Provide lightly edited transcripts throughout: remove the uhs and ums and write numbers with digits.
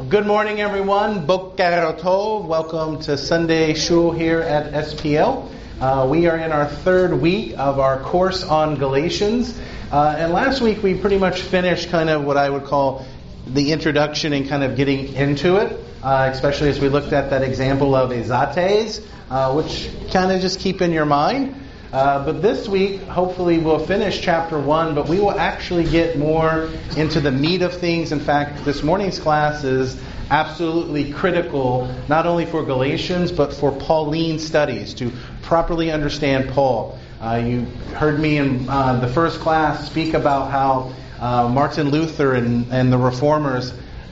Good morning, everyone. Boker Tov. Welcome to Sunday Shul here at SPL. We are in our third week of our course on Galatians. And last week we pretty much finished kind of what I would call the introduction and kind of getting into it, especially as we looked at that example of Azates, which kind of just keep in your mind. But this week, hopefully, we'll finish chapter 1, but we will actually get more into the meat of things. In fact, this morning's class is absolutely critical, not only for Galatians, but for Pauline studies, to properly understand Paul. You heard me in the first class speak about how Martin Luther and the Reformers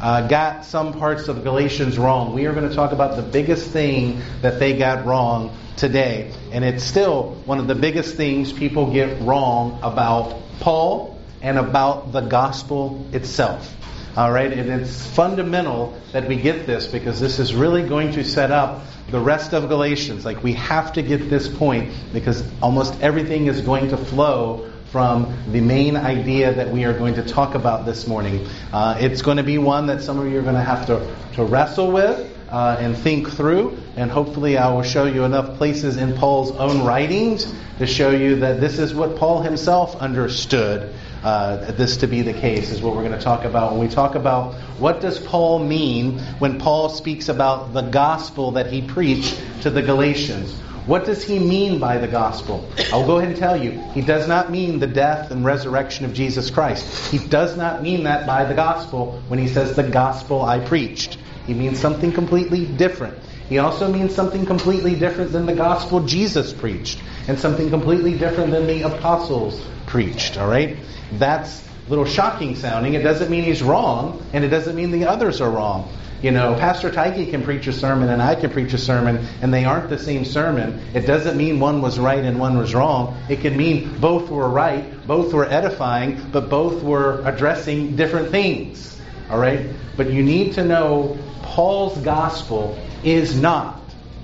got some parts of Galatians wrong. We are going to talk about the biggest thing that they got wrong today. And it's still one of the biggest things people get wrong about Paul and about the gospel itself. All right? And it's fundamental that we get this, because this is really going to set up the rest of Galatians. Like, we have to get this point, because almost everything is going to flow from the main idea that we are going to talk about this morning. It's going to be one that some of you are going to have to wrestle with and think through, and hopefully I will show you enough places in Paul's own writings to show you that this is what Paul himself understood this to be the case, is what we're going to talk about when we talk about what does Paul mean when Paul speaks about the gospel that he preached to the Galatians. What does he mean by the gospel? I'll go ahead and tell you. He does not mean the death and resurrection of Jesus Christ. He does not mean that by the gospel when he says the gospel I preached. He means something completely different. He also means something completely different than the gospel Jesus preached, and something completely different than the apostles preached. All right? That's a little shocking sounding. It doesn't mean he's wrong, and it doesn't mean the others are wrong. You know, Pastor Tyke can preach a sermon and I can preach a sermon, and they aren't the same sermon. It doesn't mean one was right and one was wrong. It can mean both were right, both were edifying, but both were addressing different things. All right? But you need to know Paul's gospel is not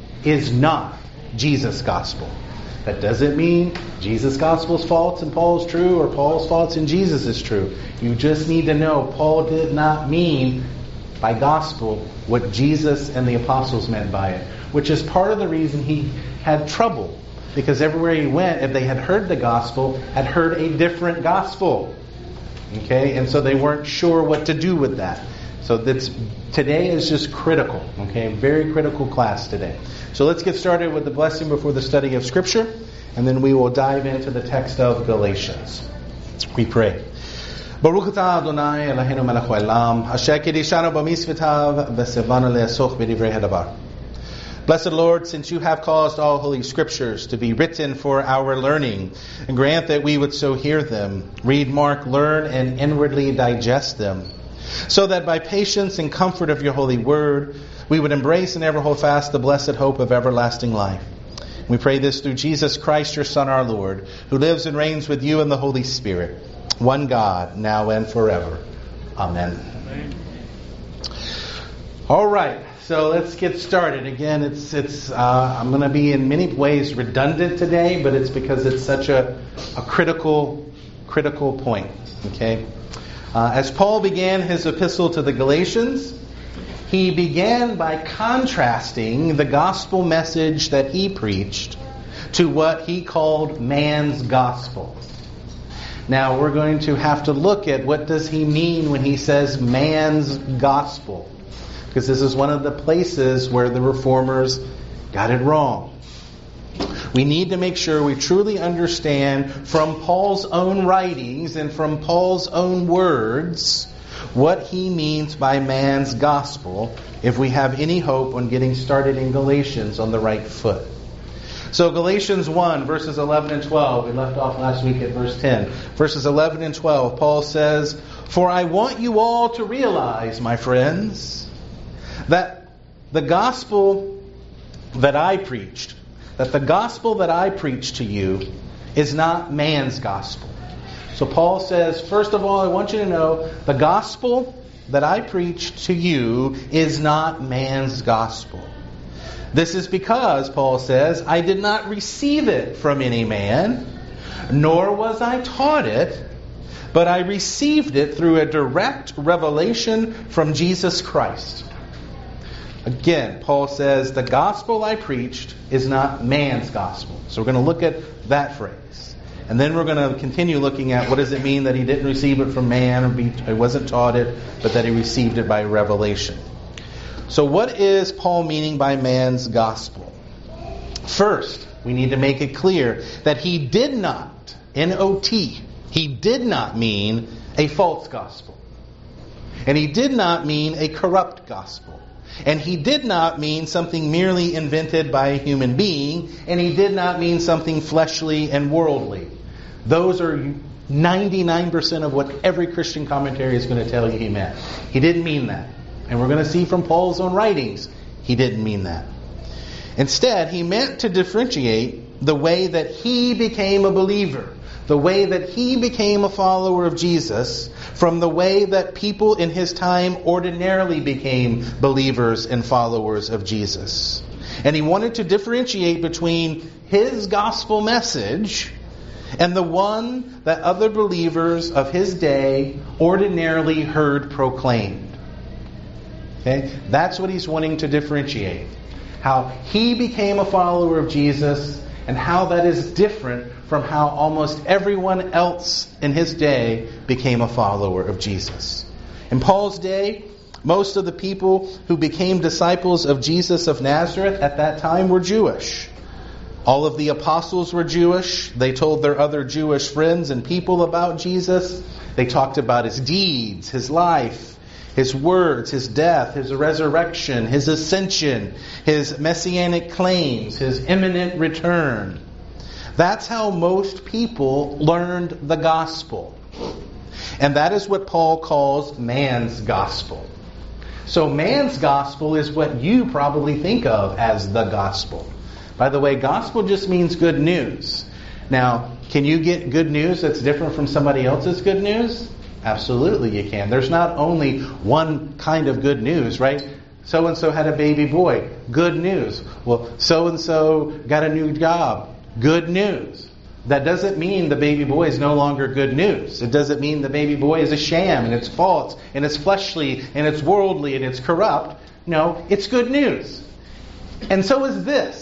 Jesus' gospel. That doesn't mean Jesus' gospel's false and Paul's true, or Paul's false and Jesus is true. You just need to know Paul did not mean by gospel what Jesus and the apostles meant by it, which is part of the reason he had trouble, because everywhere he went, if they had heard the gospel, had heard a different gospel. Okay, and so they weren't sure what to do with that. So today is just critical. Okay, very critical class today. So let's get started with the blessing before the study of Scripture, and then we will dive into the text of Galatians. We pray. Baruch atah Adonai Eloheinu melech haolam, asher kiddushanu b'mitzvotav v'tzivanu le'asoch b'divrei hadabar. Blessed Lord, since you have caused all holy scriptures to be written for our learning, and grant that we would so hear them, read, mark, learn, and inwardly digest them, so that by patience and comfort of your holy word, we would embrace and ever hold fast the blessed hope of everlasting life. We pray this through Jesus Christ, your Son, our Lord, who lives and reigns with you in the Holy Spirit, one God, now and forever. Amen. Amen. All right, so let's get started. Again, I'm going to be in many ways redundant today, but it's because it's such a critical point. Okay, as Paul began his epistle to the Galatians, he began by contrasting the gospel message that he preached to what he called man's gospel. Now, we're going to have to look at what does he mean when he says man's gospel, because this is one of the places where the Reformers got it wrong. We need to make sure we truly understand from Paul's own writings and from Paul's own words what he means by man's gospel if we have any hope on getting started in Galatians on the right foot. So Galatians 1, verses 11 and 12, we left off last week at verse 10. Verses 11 and 12, Paul says, "For I want you all to realize, my friends, that the gospel that I preached to you is not man's gospel." So Paul says, first of all, I want you to know the gospel that I preached to you is not man's gospel. This is because, Paul says, I did not receive it from any man, nor was I taught it, but I received it through a direct revelation from Jesus Christ. Again, Paul says, the gospel I preached is not man's gospel. So we're going to look at that phrase. And then we're going to continue looking at what does it mean that he didn't receive it from man, or he wasn't taught it, but that he received it by revelation. So what is Paul meaning by man's gospel? First, we need to make it clear that he did not, N-O-T, he did not mean a false gospel. And he did not mean a corrupt gospel. And he did not mean something merely invented by a human being. And he did not mean something fleshly and worldly. Those are 99% of what every Christian commentary is going to tell you he meant. He didn't mean that. And we're going to see from Paul's own writings, he didn't mean that. Instead, he meant to differentiate the way that he became a believer, the way that he became a follower of Jesus, from the way that people in his time ordinarily became believers and followers of Jesus. And he wanted to differentiate between his gospel message and the one that other believers of his day ordinarily heard proclaimed. Okay? That's what he's wanting to differentiate. How he became a follower of Jesus and how that is different from how almost everyone else in his day became a follower of Jesus. In Paul's day, most of the people who became disciples of Jesus of Nazareth at that time were Jewish. All of the apostles were Jewish. They told their other Jewish friends and people about Jesus. They talked about his deeds, his life, his words, his death, his resurrection, his ascension, his messianic claims, his imminent return. That's how most people learned the gospel. And that is what Paul calls man's gospel. So man's gospel is what you probably think of as the gospel. By the way, gospel just means good news. Now, can you get good news that's different from somebody else's good news? Absolutely you can. There's not only one kind of good news, right? So-and-so had a baby boy. Good news. Well, so-and-so got a new job. Good news. That doesn't mean the baby boy is no longer good news. It doesn't mean the baby boy is a sham and it's false and it's fleshly and it's worldly and it's corrupt. No, it's good news. And so is this.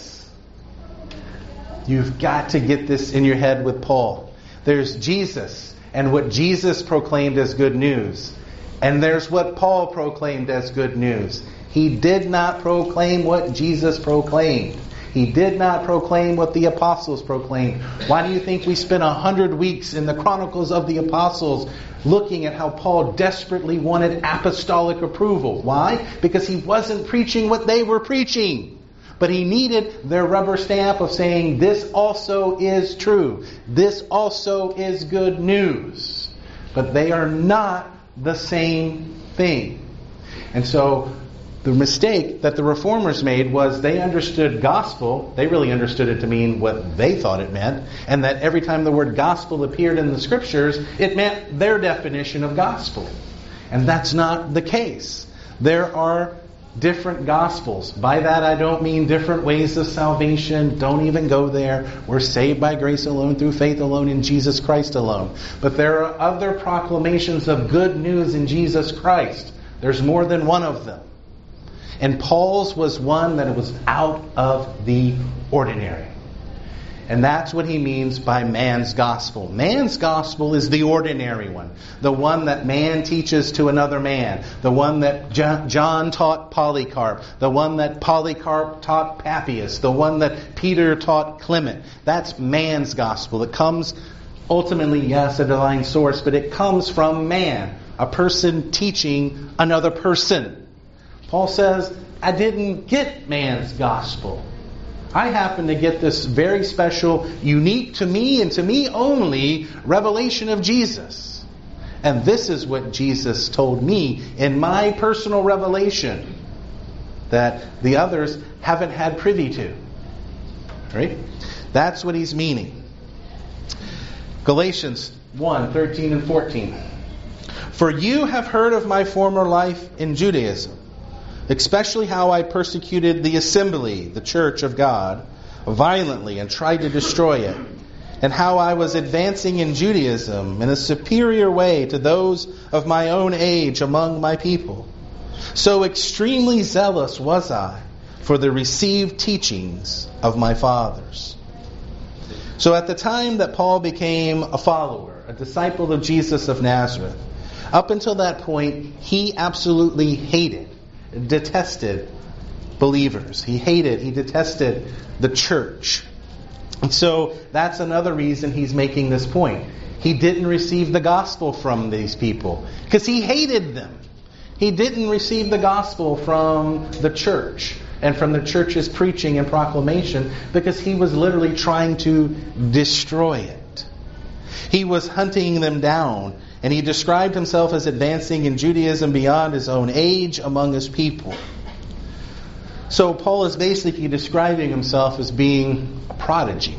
You've got to get this in your head with Paul. There's Jesus and what Jesus proclaimed as good news. And there's what Paul proclaimed as good news. He did not proclaim what Jesus proclaimed. He did not proclaim what the apostles proclaimed. Why do you think we spent 100 weeks in the Chronicles of the Apostles looking at how Paul desperately wanted apostolic approval? Why? Because he wasn't preaching what they were preaching. But he needed their rubber stamp of saying, this also is true. This also is good news. But they are not the same thing. And so the mistake that the reformers made was they understood gospel. They really understood it to mean what they thought it meant. And that every time the word gospel appeared in the scriptures, it meant their definition of gospel. And that's not the case. There are different gospels. By that I don't mean different ways of salvation. Don't even go there. We're saved by grace alone, through faith alone, in Jesus Christ alone. But there are other proclamations of good news in Jesus Christ. There's more than one of them. And Paul's was one that was out of the ordinary. And that's what he means by man's gospel. Man's gospel is the ordinary one. The one that man teaches to another man. The one that John taught Polycarp. The one that Polycarp taught Papias. The one that Peter taught Clement. That's man's gospel. It comes ultimately, yes, a divine source, but it comes from man. A person teaching another person. Paul says, I didn't get man's gospel. I happen to get this very special, unique to me and to me only, revelation of Jesus. And this is what Jesus told me in my personal revelation that the others haven't had privy to. Right? That's what he's meaning. Galatians 1:13 and 14. For you have heard of my former life in Judaism, especially how I persecuted the assembly, the church of God, violently and tried to destroy it. and how I was advancing in Judaism in a superior way to those of my own age among my people. So extremely zealous was I for the received teachings of my fathers. So at the time that Paul became a follower, a disciple of Jesus of Nazareth, up until that point, he absolutely detested believers. He detested the church. And so that's another reason he's making this point. He didn't receive the gospel from these people because he hated them. He didn't receive the gospel from the church and from the church's preaching and proclamation because he was literally trying to destroy it. He was hunting them down, and he described himself as advancing in Judaism beyond his own age among his people. So Paul is basically describing himself as being a prodigy.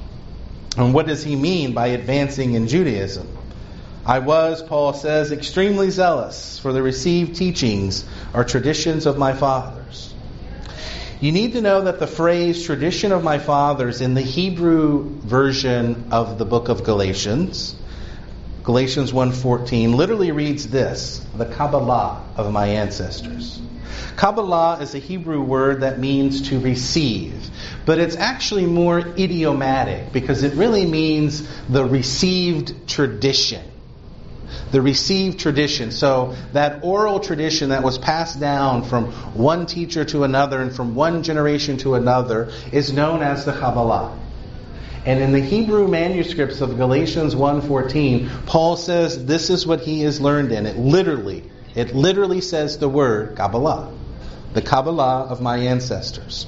And what does he mean by advancing in Judaism? I was, Paul says, extremely zealous for the received teachings or traditions of my fathers. You need to know that the phrase tradition of my fathers in the Hebrew version of the book of Galatians, Galatians 1:14, literally reads this: the Kabbalah of my ancestors. Kabbalah is a Hebrew word that means to receive, but it's actually more idiomatic because it really means the received tradition. The received tradition. So that oral tradition that was passed down from one teacher to another and from one generation to another is known as the Kabbalah. And in the Hebrew manuscripts of Galatians 1:14, Paul says this is what he has learned in. It literally says the word Kabbalah. The Kabbalah of my ancestors.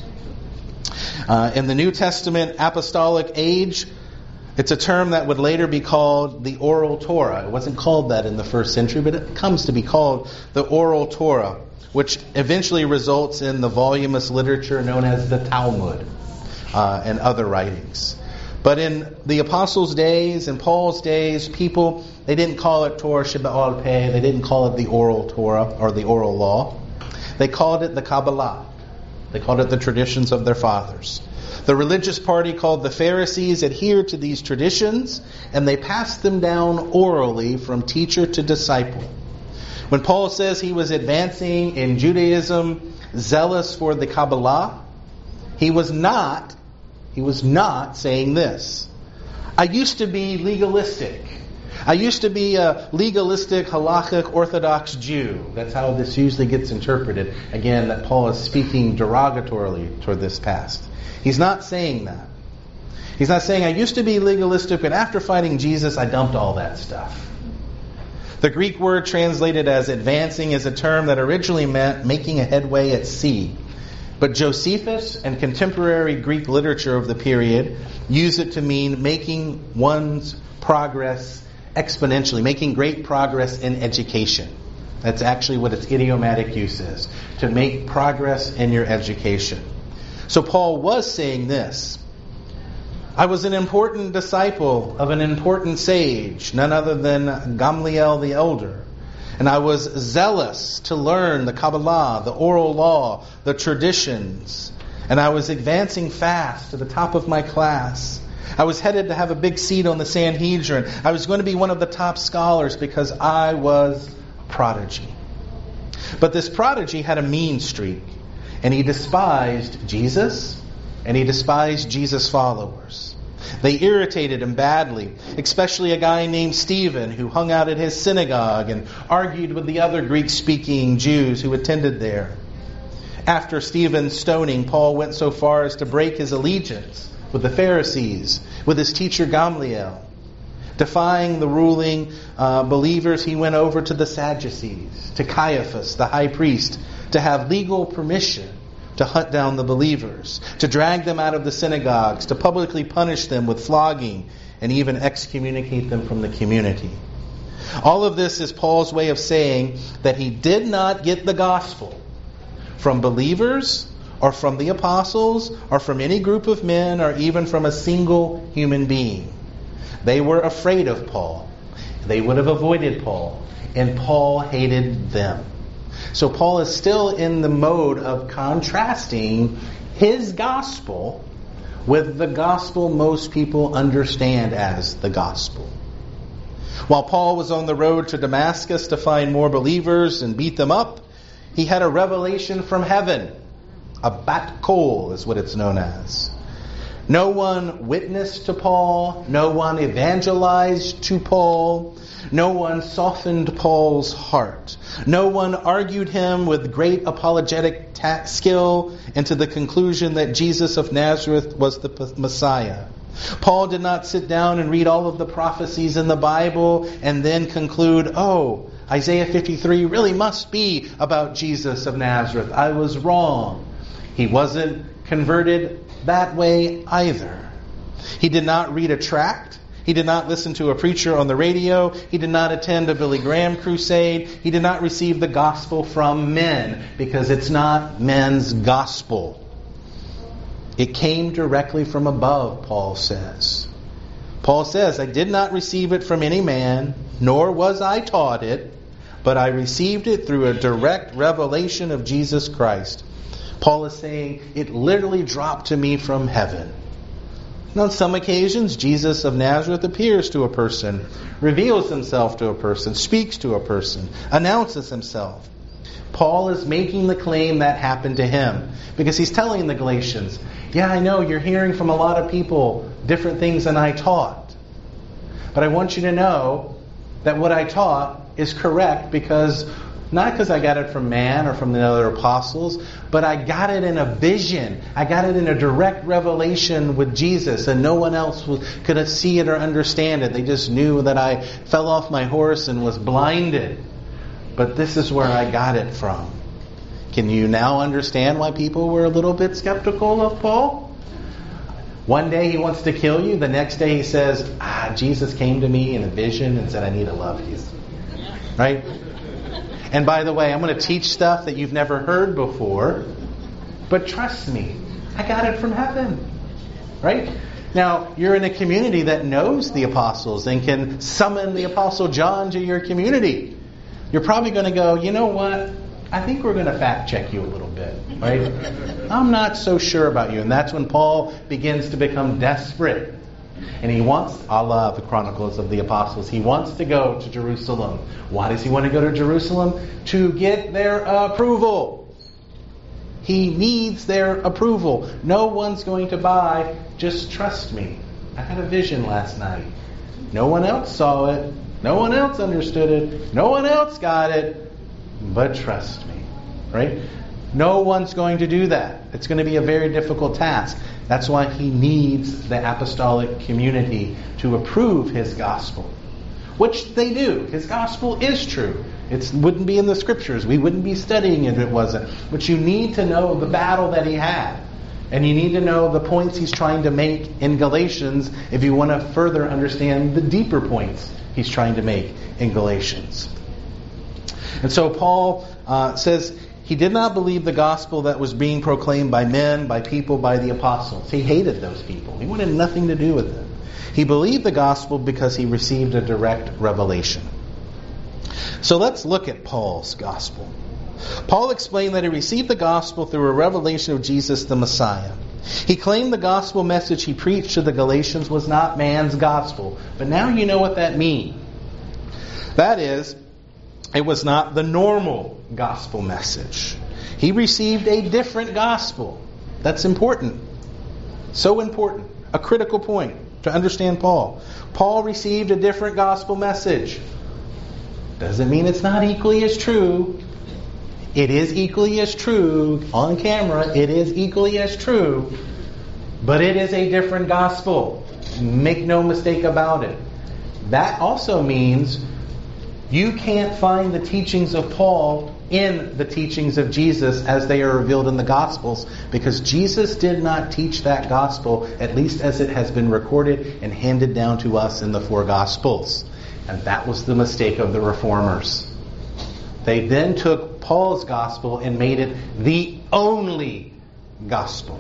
In the New Testament apostolic age, it's a term that would later be called the Oral Torah. It wasn't called that in the first century, but it comes to be called the Oral Torah, which eventually results in the voluminous literature known as the Talmud and other writings. But in the apostles' days and Paul's days, people, they didn't call it Torah Sheba'al Peh. They didn't call it the Oral Torah or the Oral Law. They called it the Kabbalah. They called it the traditions of their fathers. The religious party called the Pharisees adhered to these traditions, and they passed them down orally from teacher to disciple. When Paul says he was advancing in Judaism, zealous for the Kabbalah, he was not saying this: I used to be legalistic. I used to be a legalistic, halachic, Orthodox Jew. That's how this usually gets interpreted. Again, that Paul is speaking derogatorily toward this past. He's not saying that. He's not saying, I used to be legalistic, but after fighting Jesus, I dumped all that stuff. The Greek word translated as advancing is a term that originally meant making a headway at sea. But Josephus and contemporary Greek literature of the period use it to mean making one's progress exponentially, making great progress in education. That's actually what its idiomatic use is, to make progress in your education. So Paul was saying this: I was an important disciple of an important sage, none other than Gamliel the elder. And I was zealous to learn the Kabbalah, the oral law, the traditions. And I was advancing fast to the top of my class. I was headed to have a big seat on the Sanhedrin. I was going to be one of the top scholars because I was a prodigy. But this prodigy had a mean streak. And he despised Jesus, and he despised Jesus' followers. They irritated him badly, especially a guy named Stephen who hung out at his synagogue and argued with the other Greek-speaking Jews who attended there. After Stephen's stoning, Paul went so far as to break his allegiance with the Pharisees, with his teacher Gamliel. Defying the ruling believers, he went over to the Sadducees, to Caiaphas, the high priest, to have legal permission to hunt down the believers, to drag them out of the synagogues, to publicly punish them with flogging, and even excommunicate them from the community. All of this is Paul's way of saying that he did not get the gospel from believers or from the apostles or from any group of men or even from a single human being. They were afraid of Paul. They would have avoided Paul, and Paul hated them. So Paul is still in the mode of contrasting his gospel with the gospel most people understand as the gospel. While Paul was on the road to Damascus to find more believers and beat them up, he had a revelation from heaven. A bat kol is what it's known as. No one witnessed to Paul. No one evangelized to Paul. No one softened Paul's heart. No one argued him with great apologetic skill into the conclusion that Jesus of Nazareth was the Messiah. Paul did not sit down and read all of the prophecies in the Bible and then conclude, oh, Isaiah 53 really must be about Jesus of Nazareth. I was wrong. He wasn't converted that way either. He did not read a tract. He did not listen to a preacher on the radio. He did not attend a Billy Graham crusade. He did not receive the gospel from men, because it's not men's gospel. It came directly from above, Paul says. Paul says, I did not receive it from any man, nor was I taught it, but I received it through a direct revelation of Jesus Christ. Paul is saying, it literally dropped to me from heaven. And on some occasions, Jesus of Nazareth appears to a person, reveals himself to a person, speaks to a person, announces himself. Paul is making the claim that happened to him, because he's telling the Galatians, yeah, I know you're hearing from a lot of people different things than I taught. But I want you to know that what I taught is correct, because not because I got it from man or from the other apostles, but I got it in a vision. I got it in a direct revelation with Jesus, and no one else could see it or understand it. They just knew that I fell off my horse and was blinded. But this is where I got it from. Can you now understand why people were a little bit skeptical of Paul? One day he wants to kill you. The next day he says, Jesus came to me in a vision and said, I need to love you. Right? And by the way, I'm going to teach stuff that you've never heard before. But trust me, I got it from heaven. Right? Now, you're in a community that knows the apostles and can summon the Apostle John to your community. You're probably going to go, you know what? I think we're going to fact check you a little bit, right? I'm not so sure about you. And that's when Paul begins to become desperate. And he wants, a la the Chronicles of the Apostles, he wants to go to Jerusalem. Why does he want to go to Jerusalem? To get their approval. He needs their approval. No one's going to buy, just trust me. I had a vision last night. No one else saw it. No one else understood it. No one else got it. But trust me, right? No one's going to do that. It's going to be a very difficult task. That's why he needs the apostolic community to approve his gospel, which they do. His gospel is true. It wouldn't be in the scriptures. We wouldn't be studying it if it wasn't. But you need to know the battle that he had. And you need to know the points he's trying to make in Galatians if you want to further understand the deeper points he's trying to make in Galatians. And so Paul says he did not believe the gospel that was being proclaimed by men, by people, by the apostles. He hated those people. He wanted nothing to do with them. He believed the gospel because he received a direct revelation. So let's look at Paul's gospel. Paul explained that he received the gospel through a revelation of Jesus the Messiah. He claimed the gospel message he preached to the Galatians was not man's gospel. But now you know what that means. That is, it was not the normal gospel message. He received a different gospel. That's important. So important. A critical point to understand Paul. Paul received a different gospel message. Doesn't mean it's not equally as true. It is equally as true. On camera, it is equally as true. But it is a different gospel. Make no mistake about it. That also means you can't find the teachings of Paul in the teachings of Jesus as they are revealed in the Gospels, because Jesus did not teach that gospel, at least as it has been recorded and handed down to us in the four Gospels. And that was the mistake of the Reformers. They then took Paul's gospel and made it the only gospel.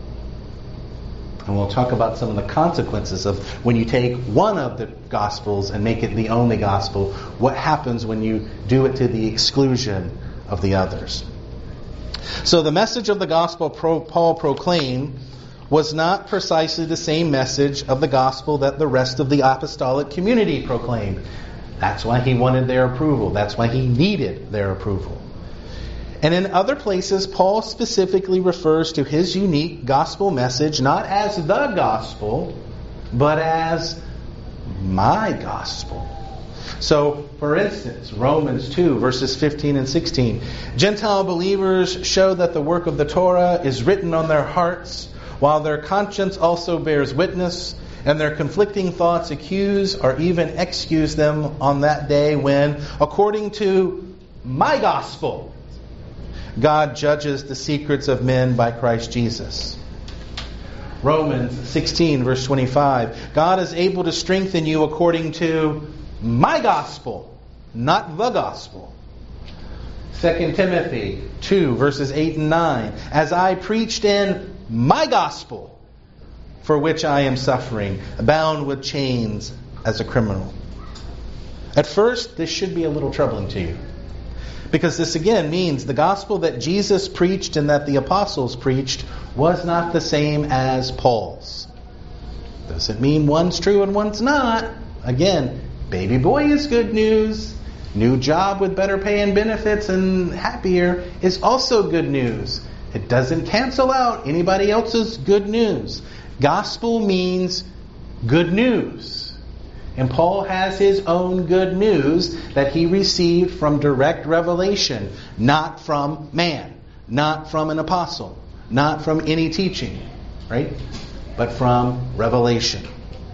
And we'll talk about some of the consequences of when you take one of the Gospels and make it the only gospel, what happens when you do it to the exclusion of the others. So the message of the gospel Paul proclaimed was not precisely the same message of the gospel that the rest of the apostolic community proclaimed. That's why he wanted their approval. That's why he needed their approval. And in other places, Paul specifically refers to his unique gospel message not as the gospel, but as my gospel. So, for instance, Romans 2, verses 15 and 16. Gentile believers show that the work of the Torah is written on their hearts, while their conscience also bears witness, and their conflicting thoughts accuse or even excuse them on that day when, according to my gospel, God judges the secrets of men by Christ Jesus. Romans 16, verse 25. God is able to strengthen you according to my gospel, not the gospel. 2 Timothy 2, verses 8 and 9. As I preached in my gospel, for which I am suffering, bound with chains as a criminal. At first, this should be a little troubling to you. Because this again means the gospel that Jesus preached and that the apostles preached was not the same as Paul's. Doesn't mean one's true and one's not. Again, baby boy is good news. New job with better pay and benefits and happier is also good news. It doesn't cancel out anybody else's good news. Gospel means good news. And Paul has his own good news that he received from direct revelation, not from man, not from an apostle, not from any teaching, right? But from revelation.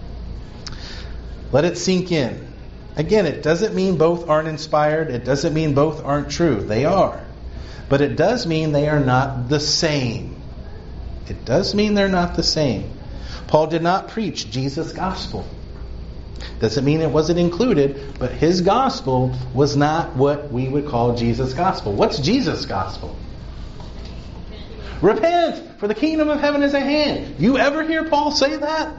Let it sink in. Again, it doesn't mean both aren't inspired. It doesn't mean both aren't true. They are. But it does mean they are not the same. It does mean they're not the same. Paul did not preach Jesus' gospel. Doesn't mean it wasn't included, but his gospel was not what we would call Jesus' gospel. What's Jesus' gospel? Repent, for the kingdom of heaven is at hand. You ever hear Paul say that?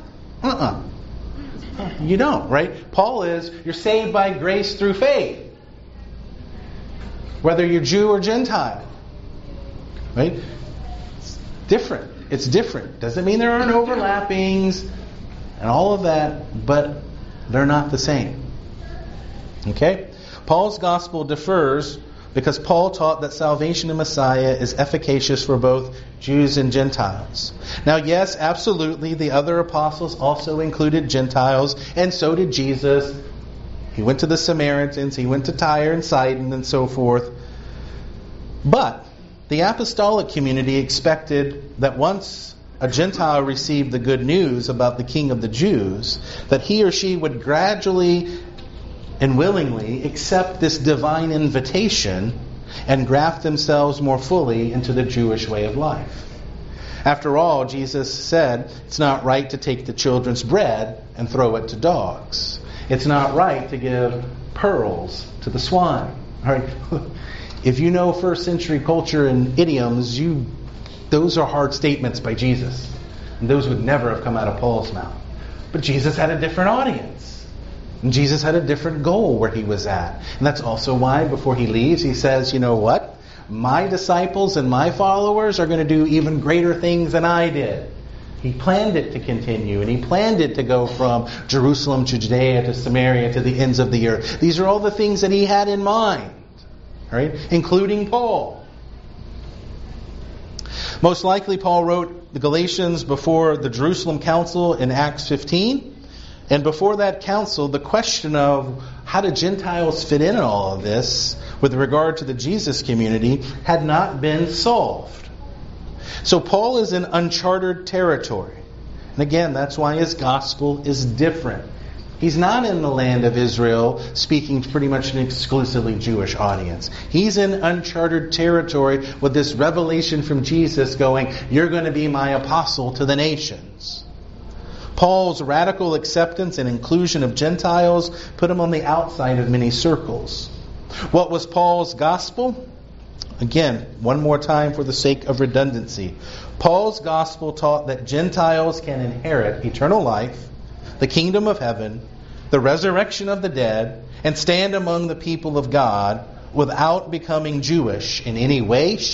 You don't, right? Paul is, you're saved by grace through faith. Whether you're Jew or Gentile. Right? It's different. It's different. Doesn't mean there aren't overlappings and all of that, but they're not the same. Okay? Paul's gospel differs because Paul taught that salvation in Messiah is efficacious for both Jews and Gentiles. Now, yes, absolutely, the other apostles also included Gentiles, and so did Jesus. He went to the Samaritans, he went to Tyre and Sidon, and so forth. But the apostolic community expected that once a Gentile received the good news about the King of the Jews, that he or she would gradually and willingly accept this divine invitation and graft themselves more fully into the Jewish way of life. After all, Jesus said, it's not right to take the children's bread and throw it to dogs. It's not right to give pearls to the swine. All right? If you know first century culture and idioms, those are hard statements by Jesus. And those would never have come out of Paul's mouth. But Jesus had a different audience. And Jesus had a different goal where he was at. And that's also why before he leaves, he says, you know what? My disciples and my followers are going to do even greater things than I did. He planned it to continue, and he planned it to go from Jerusalem to Judea to Samaria to the ends of the earth. These are all the things that he had in mind, right? Including Paul. Most likely Paul wrote the Galatians before the Jerusalem Council in Acts 15. And before that council, the question of how do Gentiles fit in all of this with regard to the Jesus community had not been solved. So Paul is in uncharted territory. And again, that's why his gospel is different. He's not in the land of Israel speaking to pretty much an exclusively Jewish audience. He's in uncharted territory with this revelation from Jesus going, you're going to be my apostle to the nations. Paul's radical acceptance and inclusion of Gentiles put him on the outside of many circles. What was Paul's gospel? Again, one more time for the sake of redundancy. Paul's gospel taught that Gentiles can inherit eternal life, the kingdom of heaven, the resurrection of the dead, and stand among the people of God without becoming Jewish in any way, shape,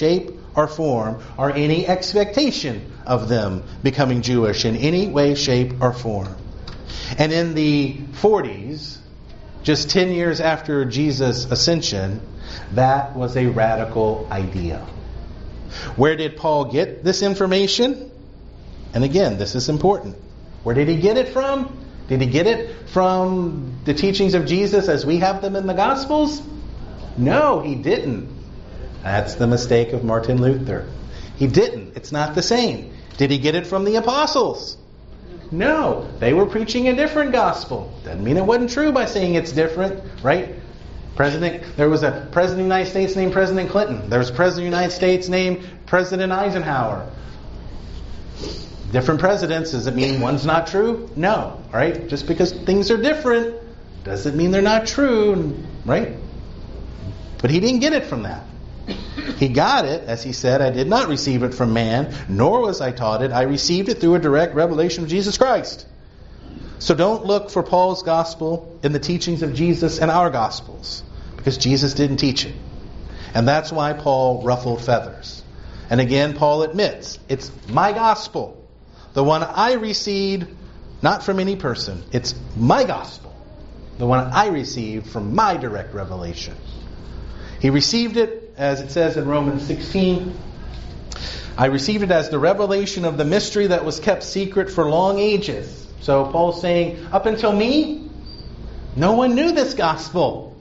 or form or any expectation of them becoming Jewish in any way, shape, or form. And in the 40s, just 10 years after Jesus' ascension, that was a radical idea. Where did Paul get this information? And again, this is important. Where did he get it from? Did he get it from the teachings of Jesus as we have them in the Gospels? No, he didn't. That's the mistake of Martin Luther. He didn't. It's not the same. Did he get it from the apostles? No, they were preaching a different gospel. Doesn't mean it wasn't true by saying it's different, right? There was a president of the United States named President Clinton. There was a president of the United States named President Eisenhower. Different presidents, does it mean one's not true? No, right? Just because things are different doesn't mean they're not true, right? But he didn't get it from that. He got it, as he said, I did not receive it from man, nor was I taught it. I received it through a direct revelation of Jesus Christ. So don't look for Paul's gospel in the teachings of Jesus and our gospels, because Jesus didn't teach it. And that's why Paul ruffled feathers. And again, Paul admits, it's my gospel, the one I received, not from any person. It's my gospel, the one I received from my direct revelation. He received it, as it says in Romans 16, I received it as the revelation of the mystery that was kept secret for long ages. So Paul's saying, up until me, no one knew this gospel,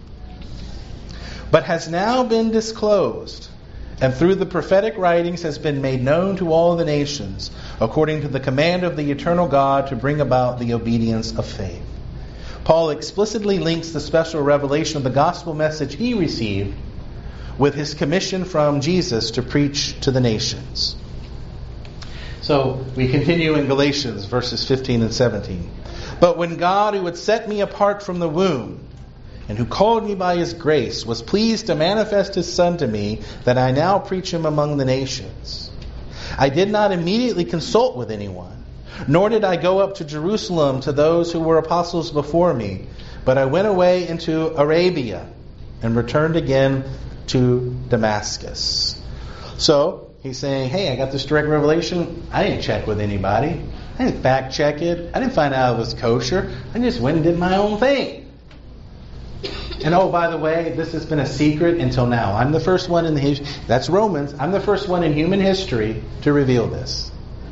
but has now been disclosed, and through the prophetic writings has been made known to all the nations, according to the command of the eternal God to bring about the obedience of faith. Paul explicitly links the special revelation of the gospel message he received with his commission from Jesus to preach to the nations. So we continue in Galatians verses 15 and 17. But when God, who had set me apart from the womb, and who called me by his grace, was pleased to manifest his Son to me, that I now preach him among the nations, I did not immediately consult with anyone, nor did I go up to Jerusalem to those who were apostles before me, but I went away into Arabia and returned again to Damascus. So he's saying, hey, I got this direct revelation. I didn't check with anybody. I didn't fact check it. I didn't find out it was kosher. I just went and did my own thing. And oh, by the way, this has been a secret until now. I'm the first one in the history. That's Romans. I'm the first one in human history to reveal this.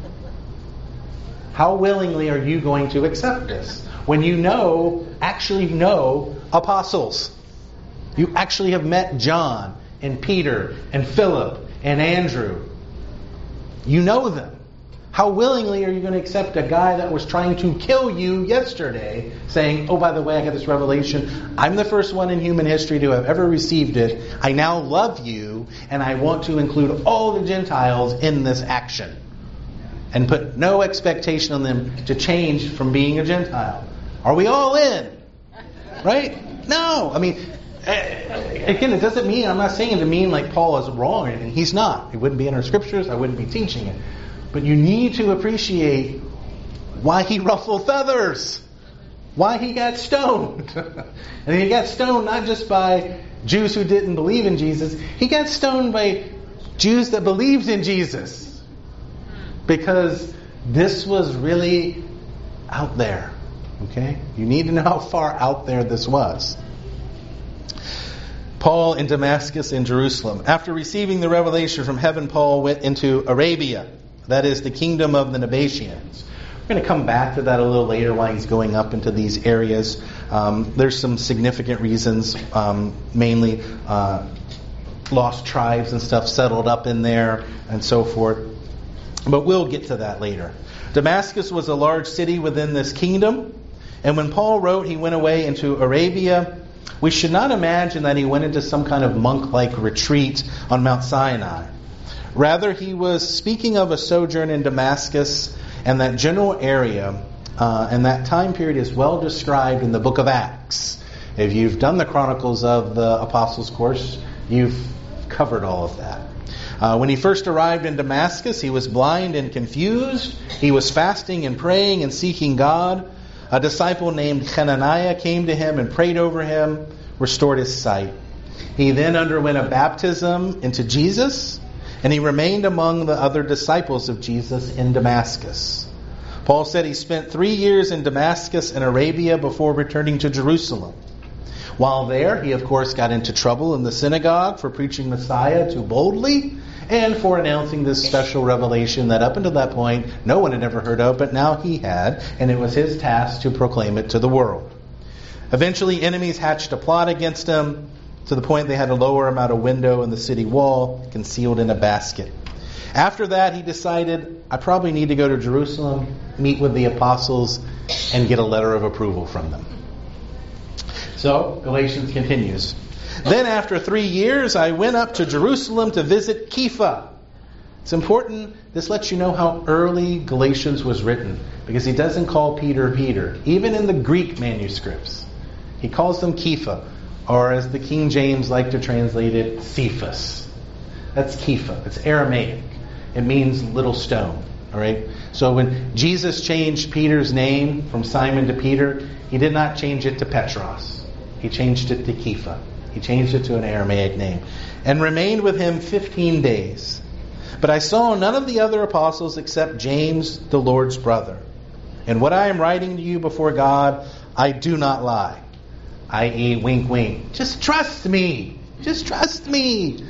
How willingly are you going to accept this? When you actually know apostles. You actually have met John and Peter and Philip and Andrew. You know them. How willingly are you going to accept a guy that was trying to kill you yesterday saying, oh, by the way, I got this revelation. I'm the first one in human history to have ever received it. I now love you, and I want to include all the Gentiles in this action. And put no expectation on them to change from being a Gentile. Are we all in? Right? No. I mean, again, it doesn't mean, I'm not saying it to mean like Paul is wrong or anything. He's not. It wouldn't be in our scriptures. I wouldn't be teaching it. But you need to appreciate why he ruffled feathers. Why he got stoned. And he got stoned not just by Jews who didn't believe in Jesus. He got stoned by Jews that believed in Jesus. Because this was really out there. Okay? You need to know how far out there this was. Paul in Damascus in Jerusalem. After receiving the revelation from heaven, Paul went into Arabia. That is the kingdom of the Nabateans. We're going to come back to that a little later while he's going up into these areas. There's some significant reasons, mainly lost tribes and stuff settled up in there and so forth. But we'll get to that later. Damascus was a large city within this kingdom. And when Paul wrote he went away into Arabia, we should not imagine that he went into some kind of monk-like retreat on Mount Sinai. Rather, he was speaking of a sojourn in Damascus, and that general area and that time period is well described in the book of Acts. If you've done the Chronicles of the Apostles course, you've covered all of that. When he first arrived in Damascus, he was blind and confused. He was fasting and praying and seeking God. A disciple named Hananiah came to him and prayed over him, restored his sight. He then underwent a baptism into Jesus, and he remained among the other disciples of Jesus in Damascus. Paul said he spent 3 years in Damascus and Arabia before returning to Jerusalem. While there, he of course got into trouble in the synagogue for preaching Messiah too boldly and for announcing this special revelation that up until that point no one had ever heard of, but now he had, and it was his task to proclaim it to the world. Eventually, enemies hatched a plot against him to the point they had to lower him out a window in the city wall, concealed in a basket. After that, he decided, I probably need to go to Jerusalem, meet with the apostles, and get a letter of approval from them. So, Galatians continues. Then after 3 years, I went up to Jerusalem to visit Kepha. It's important, this lets you know how early Galatians was written, because he doesn't call Peter, Peter. Even in the Greek manuscripts, he calls them Kepha, or as the King James like to translate it, Cephas. That's Kepha. It's Aramaic. It means little stone. All right. So when Jesus changed Peter's name from Simon to Peter, he did not change it to Petros. He changed it to Kepha. He changed it to an Aramaic name. And remained with him 15 days. But I saw none of the other apostles except James, the Lord's brother. And what I am writing to you before God, I do not lie. I.e., wink, wink. Just trust me. Just trust me.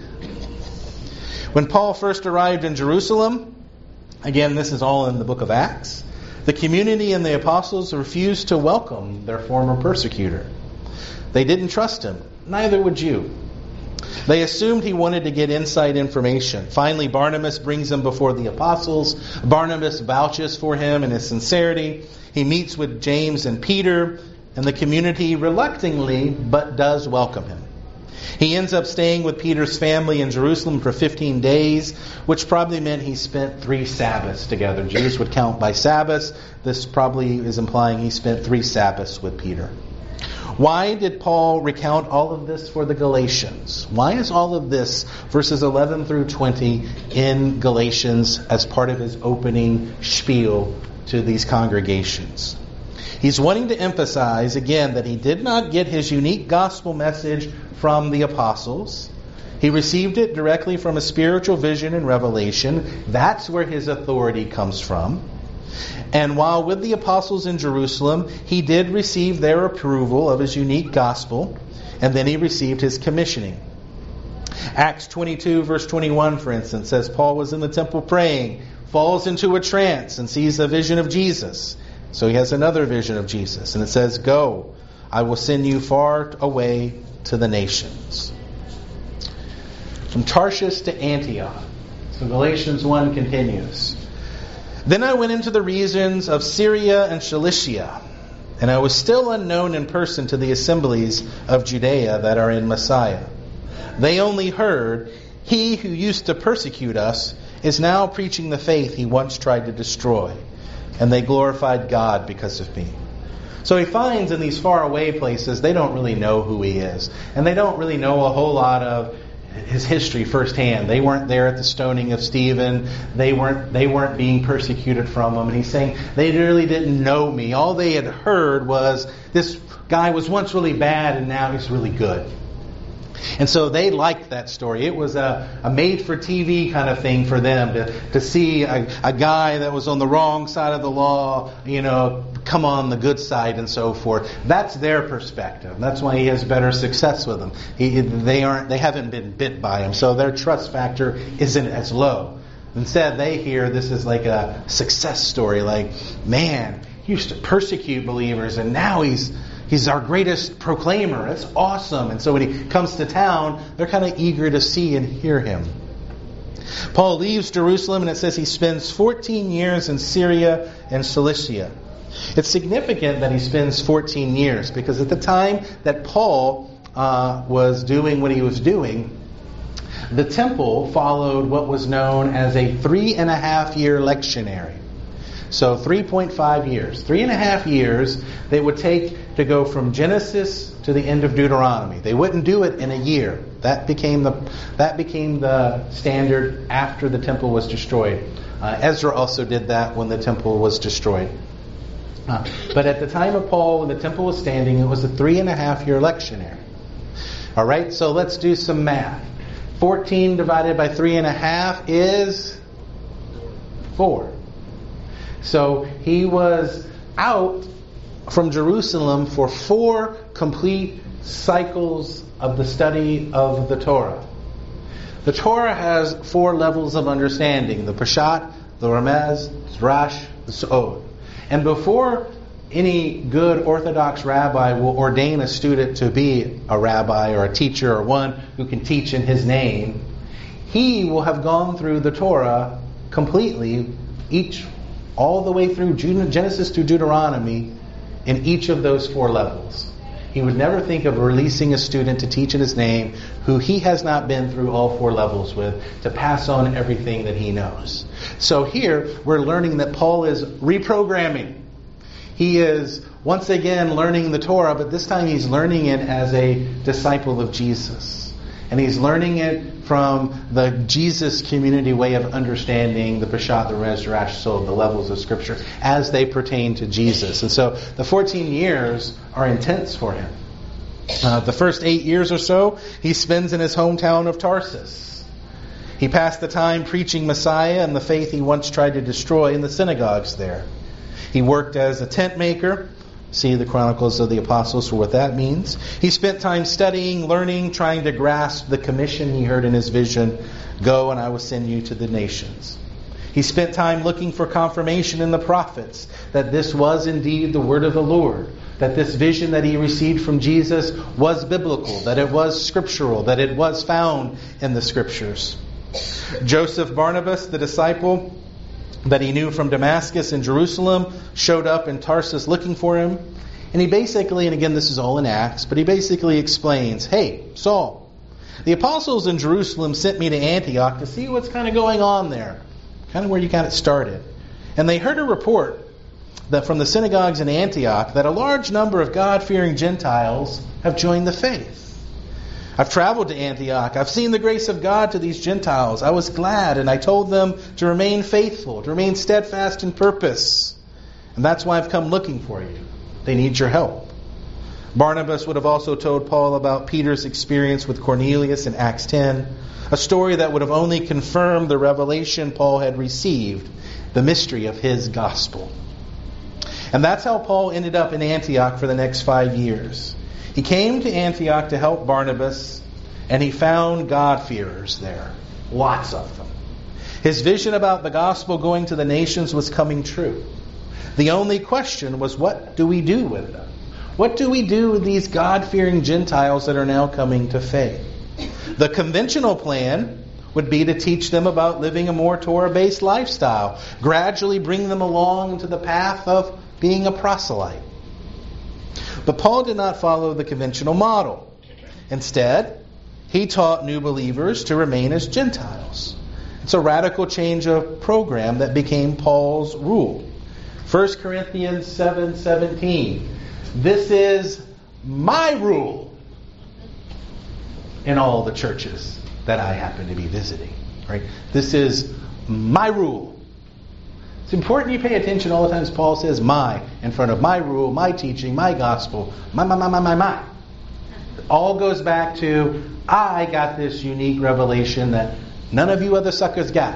When Paul first arrived in Jerusalem, again, this is all in the book of Acts, the community and the apostles refused to welcome their former persecutor. They didn't trust him. Neither would you. They assumed he wanted to get inside information. Finally, Barnabas brings him before the apostles. Barnabas vouches for him and his sincerity. He meets with James and Peter, and the community reluctantly but does welcome him. He ends up staying with Peter's family in Jerusalem for 15 days, which probably meant he spent 3 Sabbaths together. Jews would count by Sabbaths. This probably is implying he spent 3 Sabbaths with Peter. Why did Paul recount all of this for the Galatians? Why is all of this, verses 11 through 20, in Galatians as part of his opening spiel to these congregations? He's wanting to emphasize, again, that he did not get his unique gospel message from the apostles. He received it directly from a spiritual vision and revelation. That's where his authority comes from. And while with the apostles in Jerusalem, he did receive their approval of his unique gospel, and then he received his commissioning. Acts 22 verse 21, for instance, says Paul was in the temple praying, falls into a trance, and sees a vision of Jesus. So he has another vision of Jesus, and it says, "Go, I will send you far away to the nations." From Tarshish to Antioch. So Galatians 1 continues. Then I went into the regions of Syria and Cilicia, and I was still unknown in person to the assemblies of Judea that are in Messiah. They only heard, "He who used to persecute us is now preaching the faith he once tried to destroy." And they glorified God because of me. So he finds in these faraway places, they don't really know who he is. And they don't really know a whole lot of his history firsthand. They weren't there at the stoning of Stephen. They weren't being persecuted from him. And he's saying, they really didn't know me. All they had heard was, this guy was once really bad and now he's really good. And so they liked that story. It was a made-for-TV kind of thing for them to see a guy that was on the wrong side of the law, come on the good side and so forth. That's their perspective. That's why he has better success with them. They haven't been bit by him, so their trust factor isn't as low. Instead, they hear this is like a success story. Like, man, he used to persecute believers, and now he's our greatest proclaimer. It's awesome. And so when he comes to town, they're kind of eager to see and hear him. Paul leaves Jerusalem, and it says he spends 14 years in Syria and Cilicia. It's significant that he spends 14 years, because at the time that Paul was doing what he was doing, the temple followed what was known as a 3.5-year lectionary. So 3.5 years. 3.5 years they would take to go from Genesis to the end of Deuteronomy. They wouldn't do it in a year. That became the standard after the temple was destroyed. Ezra also did that when the temple was destroyed. But at the time of Paul, when the temple was standing, it was a 3.5-year lectionary. All right, so let's do some math. 14 divided by 3.5 is 4. So he was out from Jerusalem for 4 complete cycles of the study of the Torah. The Torah has 4 levels of understanding: the Peshat, the Ramez, the Drash, the Sod. And before any good Orthodox rabbi will ordain a student to be a rabbi or a teacher or one who can teach in his name, he will have gone through the Torah completely, all the way through Genesis to Deuteronomy, in each of those 4 levels. He would never think of releasing a student to teach in his name who he has not been through all 4 levels with, to pass on everything that he knows. So here we're learning that Paul is reprogramming. He is once again learning the Torah, but this time he's learning it as a disciple of Jesus. And he's learning it from the Jesus community way of understanding the Peshat, the Rez, Drash, Sod, the levels of Scripture as they pertain to Jesus. And so the 14 years are intense for him. The first 8 years or so he spends in his hometown of Tarsus. He passed the time preaching Messiah and the faith he once tried to destroy in the synagogues there. He worked as a tent maker. See the Chronicles of the Apostles for what that means. He spent time studying, learning, trying to grasp the commission he heard in his vision: go and I will send you to the nations. He spent time looking for confirmation in the prophets that this was indeed the word of the Lord, that this vision that he received from Jesus was biblical, that it was scriptural, that it was found in the Scriptures. Joseph Barnabas, the disciple that he knew from Damascus and Jerusalem, showed up in Tarsus looking for him. And he basically, and again this is all in Acts, but he basically explains, hey, Saul, the apostles in Jerusalem sent me to Antioch to see what's kind of going on there. Kind of where you got it started. And they heard a report that from the synagogues in Antioch that a large number of God-fearing Gentiles have joined the faith. I've traveled to Antioch. I've seen the grace of God to these Gentiles. I was glad, and I told them to remain faithful, to remain steadfast in purpose. And that's why I've come looking for you. They need your help. Barnabas would have also told Paul about Peter's experience with Cornelius in Acts 10, a story that would have only confirmed the revelation Paul had received, the mystery of his gospel. And that's how Paul ended up in Antioch for the next 5 years. He came to Antioch to help Barnabas, and he found God-fearers there. Lots of them. His vision about the gospel going to the nations was coming true. The only question was, what do we do with them? What do we do with these God-fearing Gentiles that are now coming to faith? The conventional plan would be to teach them about living a more Torah-based lifestyle, gradually bring them along to the path of being a proselyte. But Paul did not follow the conventional model. Instead, he taught new believers to remain as Gentiles. It's a radical change of program that became Paul's rule. 1 Corinthians 7:17. This is my rule in all the churches that I happen to be visiting. Right? This is my rule. It's important you pay attention all the time as Paul says my in front of my rule, my teaching, my gospel, my. It all goes back to I got this unique revelation that none of you other suckers got.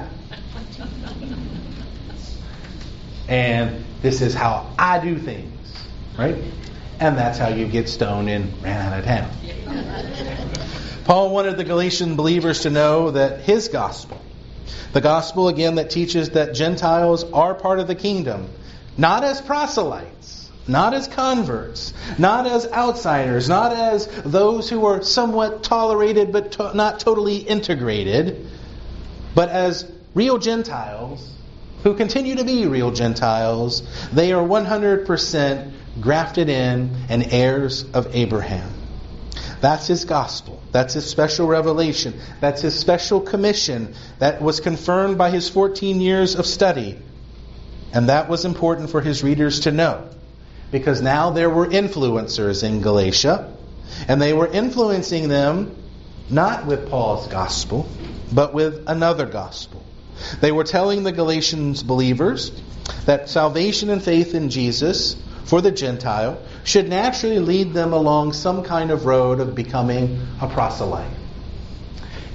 And this is how I do things. Right? And that's how you get stoned and ran out of town. Paul wanted the Galatian believers to know that his gospel, the gospel, again, that teaches that Gentiles are part of the kingdom, not as proselytes, not as converts, not as outsiders, not as those who are somewhat tolerated but not totally integrated, but as real Gentiles who continue to be real Gentiles. They are 100% grafted in and heirs of Abraham. That's his gospel. That's his special revelation. That's his special commission that was confirmed by his 14 years of study. And that was important for his readers to know. Because now there were influencers in Galatia. And they were influencing them not with Paul's gospel, but with another gospel. They were telling the Galatians believers that salvation and faith in Jesus for the Gentile should naturally lead them along some kind of road of becoming a proselyte.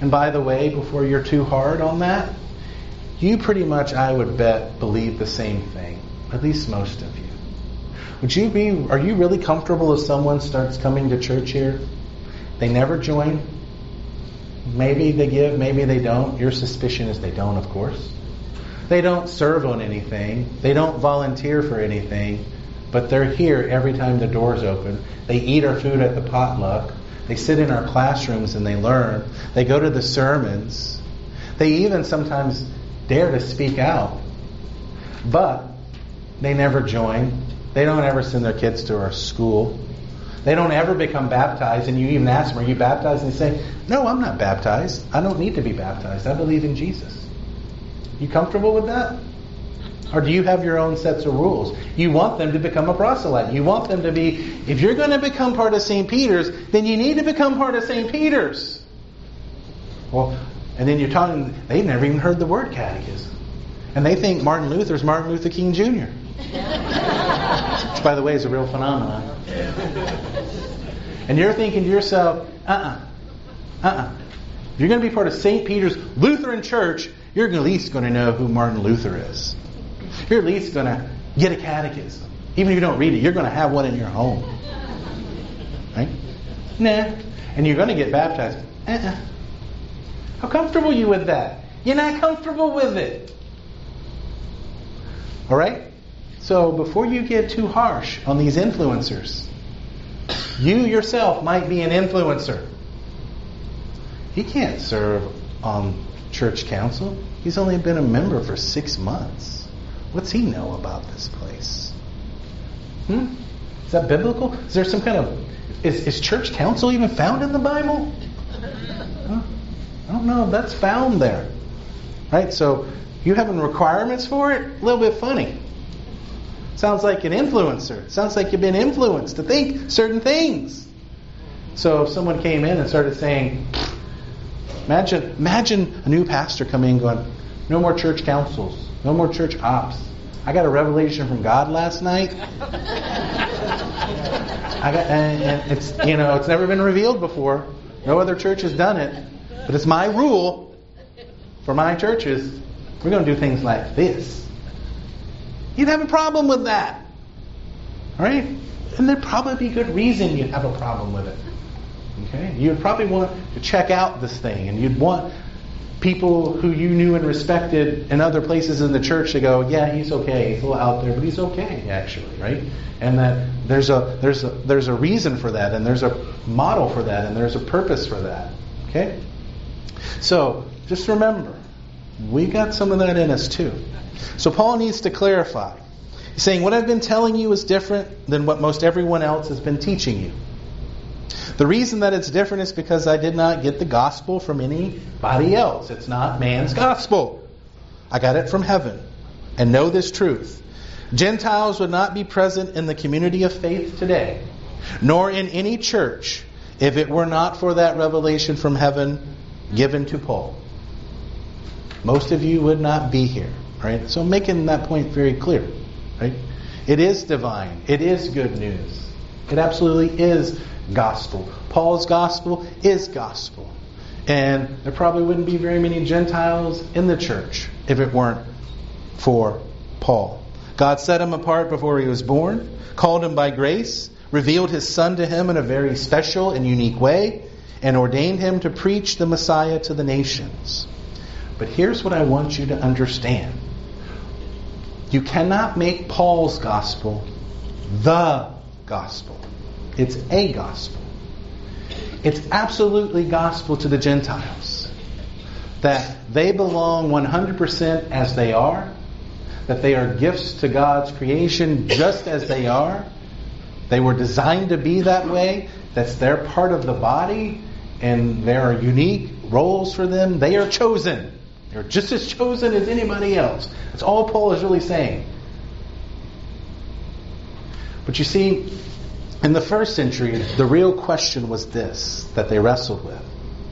And by the way, before you're too hard on that, you pretty much, I would bet, believe the same thing. At least most of you. Are you really comfortable if someone starts coming to church here? They never join? Maybe they give, maybe they don't. Your suspicion is they don't, of course. They don't serve on anything. They don't volunteer for anything. But they're here every time the doors open. They eat our food at the potluck. They sit in our classrooms and they learn. They go to the sermons. They even sometimes dare to speak out. But they never join. They don't ever send their kids to our school. They don't ever become baptized. And you even ask them, are you baptized? And they say, no, I'm not baptized. I don't need to be baptized. I believe in Jesus. You comfortable with that? Or do you have your own sets of rules? You want them to become a proselyte. You want them to be, if you're going to become part of St. Peter's, then you need to become part of St. Peter's. Well, and then you're talking, they've never even heard the word catechism. And they think Martin Luther's Martin Luther King Jr. Which, by the way, is a real phenomenon. And you're thinking to yourself, If you're going to be part of St. Peter's Lutheran Church, you're at least going to know who Martin Luther is. You're at least going to get a catechism. Even if you don't read it, you're going to have one in your home. Right? Nah. And you're going to get baptized. How comfortable are you with that? You're not comfortable with it. Alright? So before you get too harsh on these influencers, you yourself might be an influencer. He can't serve on church council. He's only been a member for 6 months. What's he know about this place? Is that biblical? Is there some kind of... Is church council even found in the Bible? I don't know if that's found there. Right? So, you having requirements for it? A little bit funny. Sounds like an influencer. Sounds like you've been influenced to think certain things. So, if someone came in and started saying... Imagine a new pastor coming in going, no more church councils, no more church ops. I got a revelation from God last night. And it's never been revealed before. No other church has done it, but it's my rule for my churches. We're going to do things like this. You'd have a problem with that, all right? And there'd probably be good reason you'd have a problem with it. Okay, you'd probably want to check out this thing, and you'd want people who you knew and respected in other places in the church to go, yeah, he's okay. He's a little out there, but he's okay, actually, right? And that there's a reason for that, and there's a model for that, and there's a purpose for that. Okay, so just remember, we got some of that in us too. So Paul needs to clarify. He's saying, what I've been telling you is different than what most everyone else has been teaching you. The reason that it's different is because I did not get the gospel from anybody else. It's not man's gospel. I got it from heaven. And know this truth. Gentiles would not be present in the community of faith today, nor in any church, if it were not for that revelation from heaven given to Paul. Most of you would not be here. Right? So I'm making that point very clear. Right? It is divine. It is good news. It absolutely is gospel. Paul's gospel is gospel. And there probably wouldn't be very many Gentiles in the church if it weren't for Paul. God set him apart before he was born, called him by grace, revealed his Son to him in a very special and unique way, and ordained him to preach the Messiah to the nations. But here's what I want you to understand. You cannot make Paul's gospel the gospel. It's a gospel. It's absolutely gospel to the Gentiles. That they belong 100% as they are. That they are gifts to God's creation just as they are. They were designed to be that way. That's their part of the body. And there are unique roles for them. They are chosen. They're just as chosen as anybody else. That's all Paul is really saying. But you see, in the first century, the real question was this, that they wrestled with.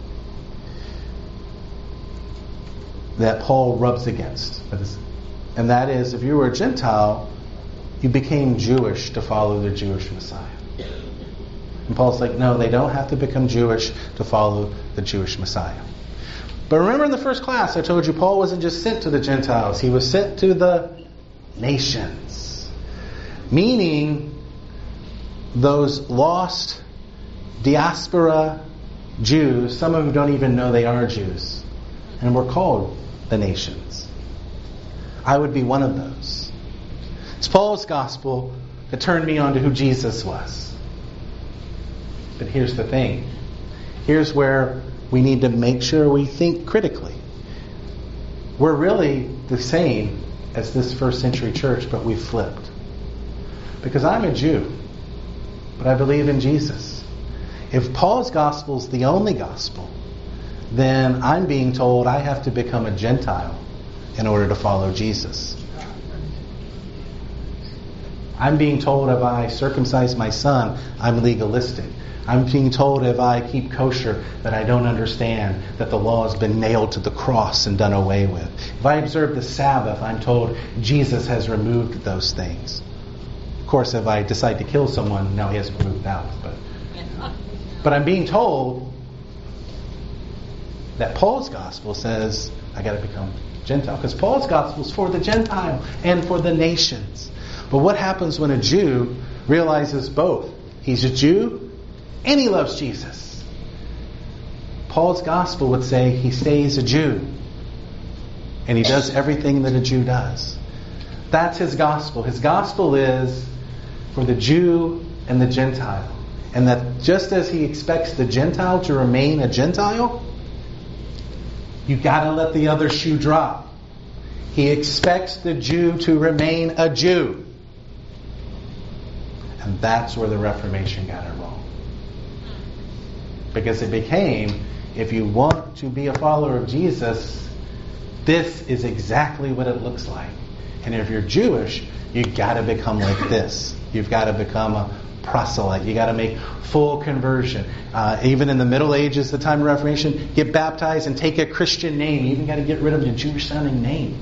That Paul rubs against. And that is, if you were a Gentile, you became Jewish to follow the Jewish Messiah. And Paul's like, no, they don't have to become Jewish to follow the Jewish Messiah. But remember in the first class, I told you Paul wasn't just sent to the Gentiles. He was sent to the nations. Meaning those lost diaspora Jews, some of them don't even know they are Jews. And we're called the nations. I would be one of those. It's Paul's gospel that turned me on to who Jesus was. But here's the thing. Here's where we need to make sure we think critically. We're really the same as this first century church, but we've flipped. Because I'm a Jew, but I believe in Jesus. If Paul's gospel is the only gospel, then I'm being told I have to become a Gentile in order to follow Jesus. I'm being told if I circumcise my son, I'm legalistic. I'm being told if I keep kosher that I don't understand that the law has been nailed to the cross and done away with. If I observe the Sabbath, I'm told Jesus has removed those things. Of course, if I decide to kill someone, no, he hasn't removed that. But I'm being told that Paul's gospel says I got to become Gentile. Because Paul's gospel is for the Gentile and for the nations. But what happens when a Jew realizes both? He's a Jew and he loves Jesus. Paul's gospel would say he stays a Jew. And he does everything that a Jew does. That's his gospel. His gospel is for the Jew and the Gentile. And that just as he expects the Gentile to remain a Gentile, you got to let the other shoe drop. He expects the Jew to remain a Jew. And that's where the Reformation got it wrong. Because it became, if you want to be a follower of Jesus, this is exactly what it looks like. And if you're Jewish, you got to become like this. You've got to become a proselyte. You got to make full conversion. Even in the Middle Ages, the time of Reformation, get baptized and take a Christian name. You even got to get rid of your Jewish-sounding name.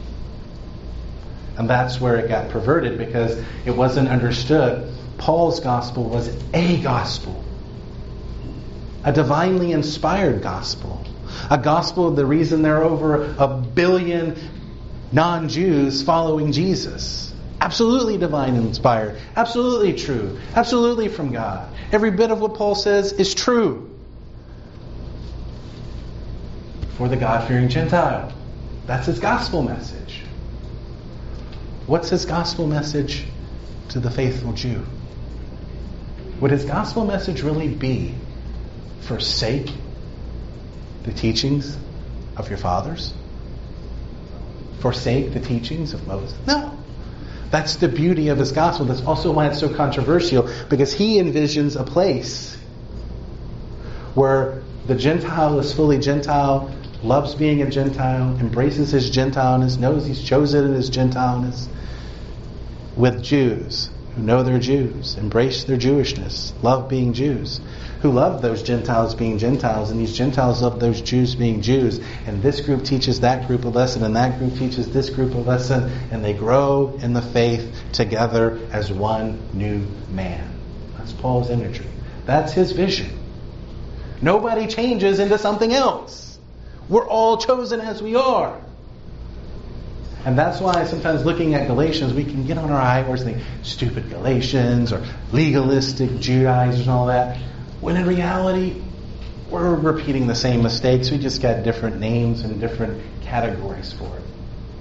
And that's where it got perverted because it wasn't understood. Paul's gospel was a gospel. A divinely inspired gospel. A gospel of the reason there are over 1 billion non-Jews following Jesus. Absolutely divine and inspired. Absolutely true. Absolutely from God. Every bit of what Paul says is true. For the God-fearing Gentile. That's his gospel message. What's his gospel message to the faithful Jew? Would his gospel message really be forsake the teachings of your fathers? Forsake the teachings of Moses? No. That's the beauty of his gospel. That's also why it's so controversial, because he envisions a place where the Gentile is fully Gentile, loves being a Gentile, embraces his Gentileness, knows he's chosen in his Gentileness, with Jews who know they're Jews, embrace their Jewishness, love being Jews, who love those Gentiles being Gentiles, and these Gentiles love those Jews being Jews, and this group teaches that group a lesson, and that group teaches this group a lesson, and they grow in the faith together as one new man. That's Paul's imagery. That's his vision. Nobody changes into something else. We're all chosen as we are. And that's why sometimes looking at Galatians, we can get on our high horse and think, stupid Galatians, or legalistic Judaizers and all that. When in reality, we're repeating the same mistakes. We just got different names and different categories for it.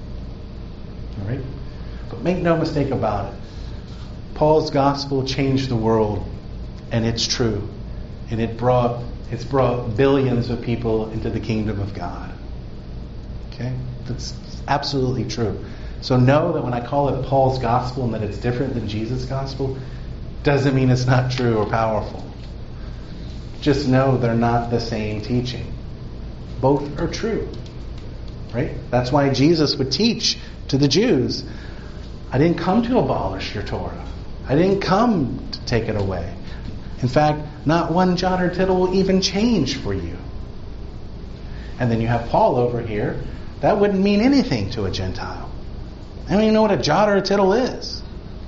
All right? But make no mistake about it. Paul's gospel changed the world, and it's true. And it's brought billions of people into the kingdom of God. Okay? That's absolutely true. So know that when I call it Paul's gospel and that it's different than Jesus' gospel, doesn't mean it's not true or powerful. Just know they're not the same teaching. Both are true. Right? That's why Jesus would teach to the Jews, I didn't come to abolish your Torah. I didn't come to take it away. In fact, not one jot or tittle will even change for you. And then you have Paul over here. That wouldn't mean anything to a Gentile. I don't even know what a jot or a tittle is.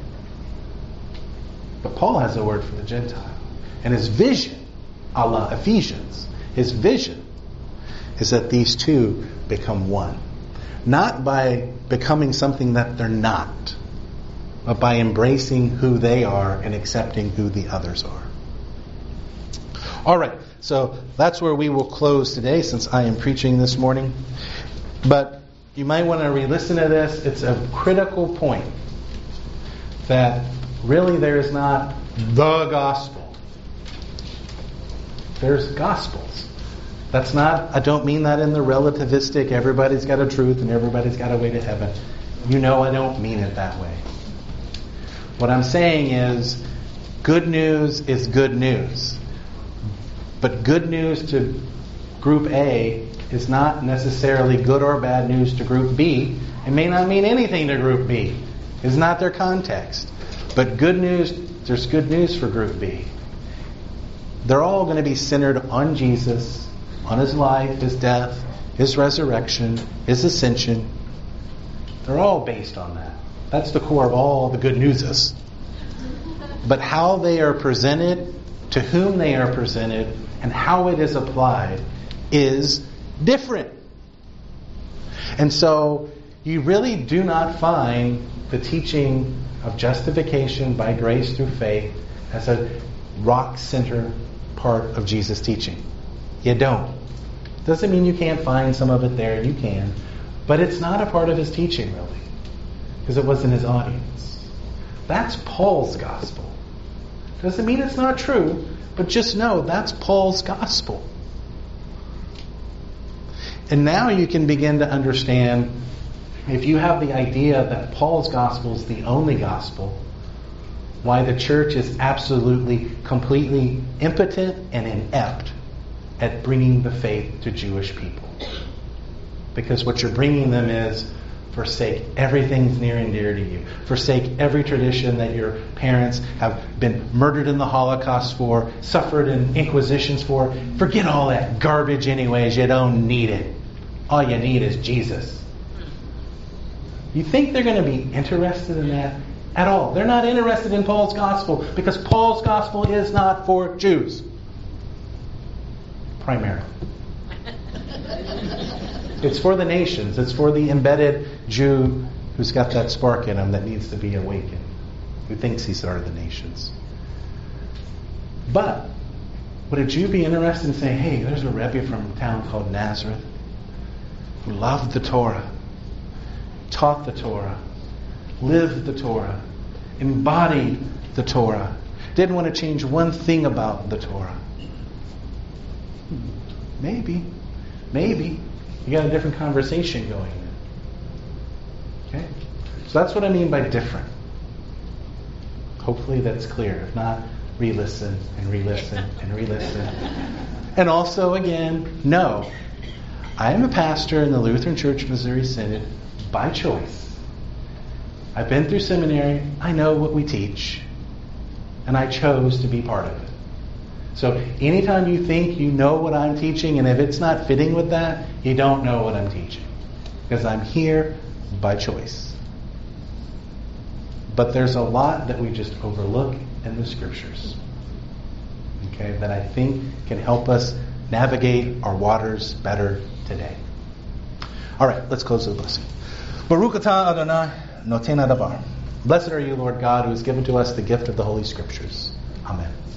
But Paul has a word for the Gentile. And his vision, a la Ephesians, his vision is that these two become one. Not by becoming something that they're not, but by embracing who they are and accepting who the others are. All right, so that's where we will close today since I am preaching this morning. But you might want to re-listen to this. It's a critical point that really there is not the gospel. There's gospels. That's not, I don't mean that in the relativistic, everybody's got a truth and everybody's got a way to heaven. You know I don't mean it that way. What I'm saying is, good news is good news. But good news to group A is not necessarily good or bad news to group B. It may not mean anything to group B. It's not their context. But good news, there's good news for group B. They're all going to be centered on Jesus, on His life, His death, His resurrection, His ascension. They're all based on that. That's the core of all the good newses. But how they are presented, to whom they are presented, and how it is applied is different. And so you really do not find the teaching of justification by grace through faith as a rock-center part of Jesus' teaching. You don't. Doesn't mean you can't find some of it there. You can. But it's not a part of His teaching, really. Because it wasn't His audience. That's Paul's gospel. Doesn't mean it's not true, but just know that's Paul's gospel. And now you can begin to understand, if you have the idea that Paul's gospel is the only gospel, why the church is absolutely, completely impotent and inept at bringing the faith to Jewish people. Because what you're bringing them is, forsake everything near and dear to you. Forsake every tradition that your parents have been murdered in the Holocaust for, suffered in inquisitions for. Forget all that garbage anyways. You don't need it. All you need is Jesus. You think they're going to be interested in that? At all. They're not interested in Paul's gospel because Paul's gospel is not for Jews. Primarily. It's for the nations. It's for the embedded Jew who's got that spark in him that needs to be awakened, who thinks he's part of the nations. But would a Jew be interested in saying, hey, there's a Rebbe from a town called Nazareth who loved the Torah, taught the Torah, lived the Torah, embodied the Torah, didn't want to change one thing about the Torah? Maybe. You got a different conversation going. Okay? So that's what I mean by different. Hopefully that's clear. If not, re-listen and re-listen and re-listen. And also, again, no. I am a pastor in the Lutheran Church Missouri Synod by choice. I've been through seminary. I know what we teach. And I chose to be part of it. So anytime you think you know what I'm teaching, and if it's not fitting with that, you don't know what I'm teaching. Because I'm here by choice. But there's a lot that we just overlook in the Scriptures. Okay, that I think can help us navigate our waters better today. All right, let's close with a blessing. Baruch atah Adonai noten hadavar. Blessed are you, Lord God, who has given to us the gift of the Holy Scriptures. Amen.